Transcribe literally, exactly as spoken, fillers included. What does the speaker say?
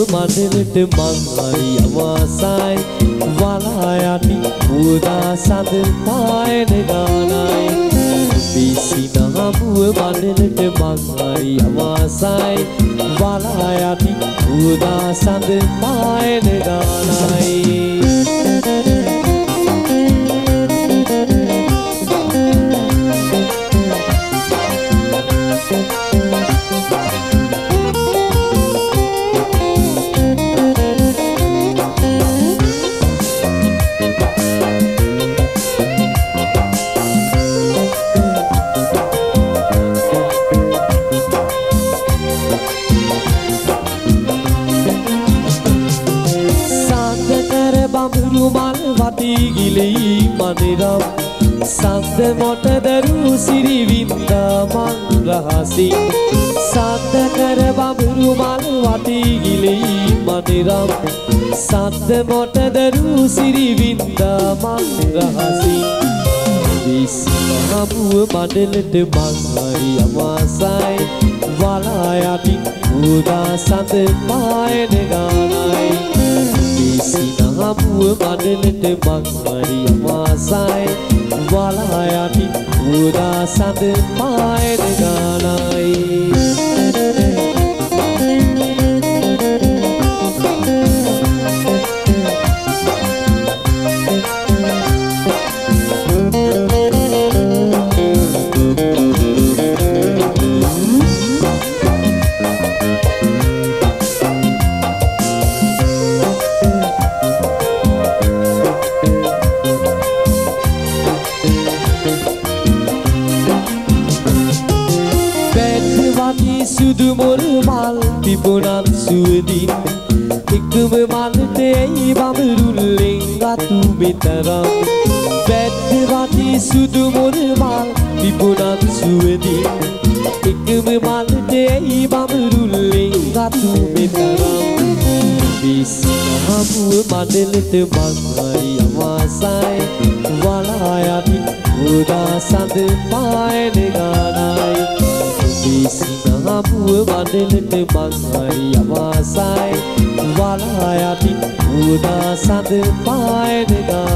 මඩලට මං හරි අවාසයි වලායටි උදා සඳ පායන ගානයි විසින හමුව මඩලට මං හරි අවාසයි වලායටි උදා සඳ පායන ගානයි මනිරම් සද්ද මොට දරු සිරි වින්දා මං රහසි සද්ද කර බඹරු මල් වටි ගිලී මනිරම් සද්ද මොට දරු සිරි වින්දා මං රහසි විසින හමුව මඩලට මං හරි අවාසයි වලායටි උදා සඳ පායන ගානයි විසින හමුව මඩලට මං හරි අවාසයි වලායටි උදා සඳ පායන ගානයි සුදු මොල් මල් තිබුණත් සුවදින් එකම මල්ට ඇයි බඹරුල්ලෙන් ගතු මෙතරම් වැද්ද වටි සුදු මොල් මල් තිබුණත් සුවදින් එකම මල්ට ඇයි බඹරුල්ලෙන් ගතු මෙතරම් විසින හමුව මඩලට මං හරි අවාසයි වලායටි උදා සඳ පායන ගානයි විසින හමුව මඩලට මං හරි අවාසයි වලායටි උදා සඳ පායන ගානයි